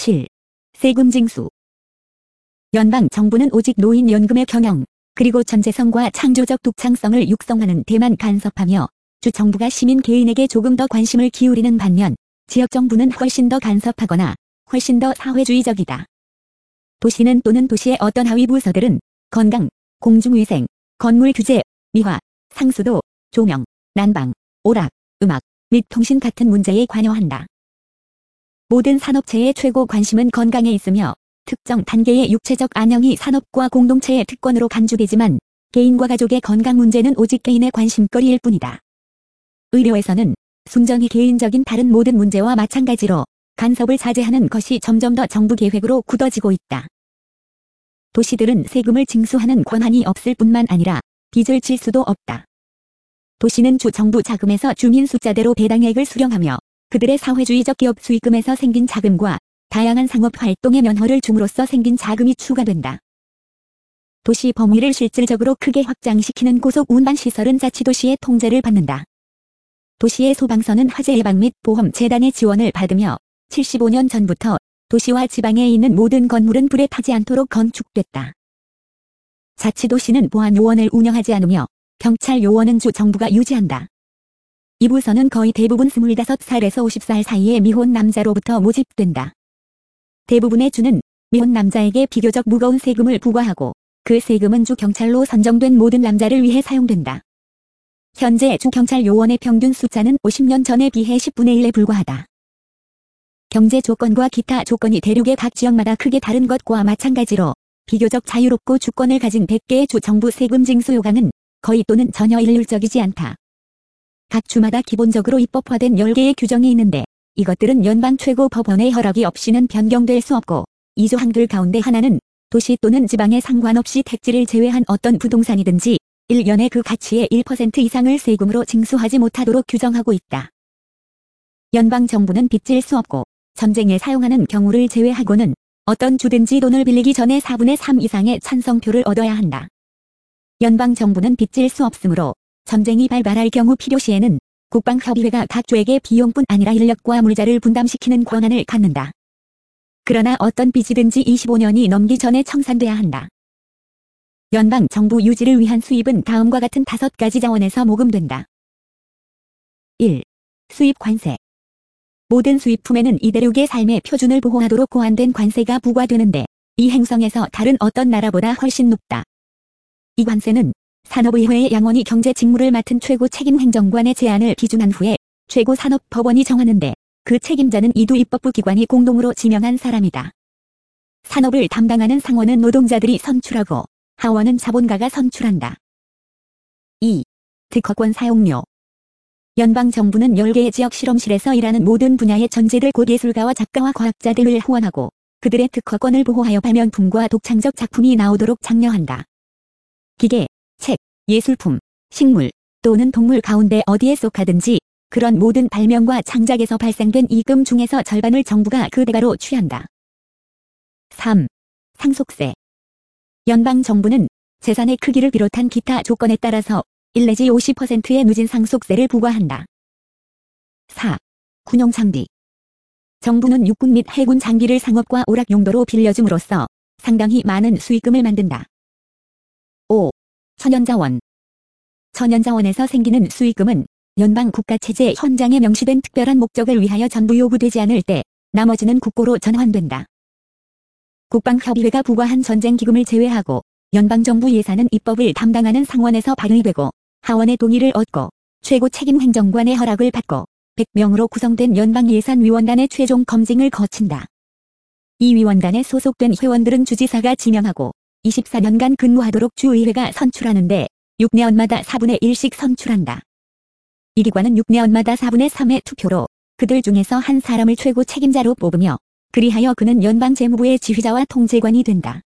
7. 세금 징수. 연방 정부는 오직 노인연금의 경영, 그리고 전재성과 창조적 독창성을 육성하는 데만 간섭하며 주 정부가 시민 개인에게 조금 더 관심을 기울이는 반면 지역 정부는 훨씬 더 간섭하거나 훨씬 더 사회주의적이다. 도시는 또는 도시의 어떤 하위 부서들은 건강, 공중위생, 건물 규제, 미화, 상수도, 조명, 난방, 오락, 음악 및 통신 같은 문제에 관여한다. 모든 산업체의 최고 관심은 건강에 있으며 특정 단계의 육체적 안녕이 산업과 공동체의 특권으로 간주되지만 개인과 가족의 건강 문제는 오직 개인의 관심거리일 뿐이다. 의료에서는 순전히 개인적인 다른 모든 문제와 마찬가지로 간섭을 자제하는 것이 점점 더 정부 계획으로 굳어지고 있다. 도시들은 세금을 징수하는 권한이 없을 뿐만 아니라 빚을 질 수도 없다. 도시는 주 정부 자금에서 주민 숫자대로 배당액을 수령하며 그들의 사회주의적 기업 수익금에서 생긴 자금과 다양한 상업 활동의 면허를 줌으로써 생긴 자금이 추가된다. 도시 범위를 실질적으로 크게 확장시키는 고속 운반시설은 자치도시의 통제를 받는다. 도시의 소방서는 화재 예방 및 보험 재단의 지원을 받으며 75년 전부터 도시와 지방에 있는 모든 건물은 불에 타지 않도록 건축됐다. 자치도시는 보안요원을 운영하지 않으며 경찰 요원은 주 정부가 유지한다. 이 부서는 거의 대부분 25살에서 50살 사이의 미혼 남자로부터 모집된다. 대부분의 주는 미혼 남자에게 비교적 무거운 세금을 부과하고 그 세금은 주 경찰로 선정된 모든 남자를 위해 사용된다. 현재 주 경찰 요원의 평균 숫자는 50년 전에 비해 10분의 1에 불과하다. 경제 조건과 기타 조건이 대륙의 각 지역마다 크게 다른 것과 마찬가지로 비교적 자유롭고 주권을 가진 100개의 주 정부 세금 징수 요강은 거의 또는 전혀 일률적이지 않다. 각 주마다 기본적으로 입법화된 10개의 규정이 있는데 이것들은 연방 최고 법원의 허락이 없이는 변경될 수 없고 이 조항들 가운데 하나는 도시 또는 지방에 상관없이 택지를 제외한 어떤 부동산이든지 1년에 그 가치의 1% 이상을 세금으로 징수하지 못하도록 규정하고 있다. 연방 정부는 빚질 수 없고 전쟁에 사용하는 경우를 제외하고는 어떤 주든지 돈을 빌리기 전에 4분의 3 이상의 찬성표를 얻어야 한다. 연방 정부는 빚질 수 없으므로 전쟁이 발발할 경우 필요시에는 국방협의회가 각 주에게 비용뿐 아니라 인력과 물자를 분담시키는 권한을 갖는다. 그러나 어떤 빚이든지 25년이 넘기 전에 청산돼야 한다. 연방 정부 유지를 위한 수입은 다음과 같은 5가지 자원에서 모금된다. 1. 수입 관세. 모든 수입품에는 이 대륙의 삶의 표준을 보호하도록 고안된 관세가 부과되는데 이 행성에서 다른 어떤 나라보다 훨씬 높다. 이 관세는 산업의회의 양원이 경제 직무를 맡은 최고 책임 행정관의 제안을 기준한 후에 최고 산업법원이 정하는데 그 책임자는 이두 입법부 기관이 공동으로 지명한 사람이다. 산업을 담당하는 상원은 노동자들이 선출하고 하원은 자본가가 선출한다. 2. 특허권 사용료. 연방 정부는 10개의 지역 실험실에서 일하는 모든 분야의 전재들 곧 예술가와 작가와 과학자들을 후원하고 그들의 특허권을 보호하여 발명품과 독창적 작품이 나오도록 장려한다. 기계, 책, 예술품, 식물 또는 동물 가운데 어디에 속하든지 그런 모든 발명과 창작에서 발생된 이익금 중에서 절반을 정부가 그 대가로 취한다. 3. 상속세. 연방 정부는 재산의 크기를 비롯한 기타 조건에 따라서 1 내지 50%의 누진 상속세를 부과한다. 4. 군용 장비. 정부는 육군 및 해군 장비를 상업과 오락 용도로 빌려줌으로써 상당히 많은 수익금을 만든다. 5. 천연자원. 천연자원에서 생기는 수익금은 연방 국가체제 현장에 명시된 특별한 목적을 위하여 전부 요구되지 않을 때 나머지는 국고로 전환된다. 국방협의회가 부과한 전쟁기금을 제외하고 연방정부 예산은 입법을 담당하는 상원에서 발의되고 하원의 동의를 얻고 최고 책임 행정관의 허락을 받고 100명으로 구성된 연방예산위원단의 최종 검증을 거친다. 이 위원단에 소속된 회원들은 주지사가 지명하고 24년간 근무하도록 주의회가 선출하는데 6년마다 4분의 1씩 선출한다. 이 기관은 6년마다 4분의 3의 투표로 그들 중에서 한 사람을 최고 책임자로 뽑으며 그리하여 그는 연방 재무부의 지휘자와 통제관이 된다.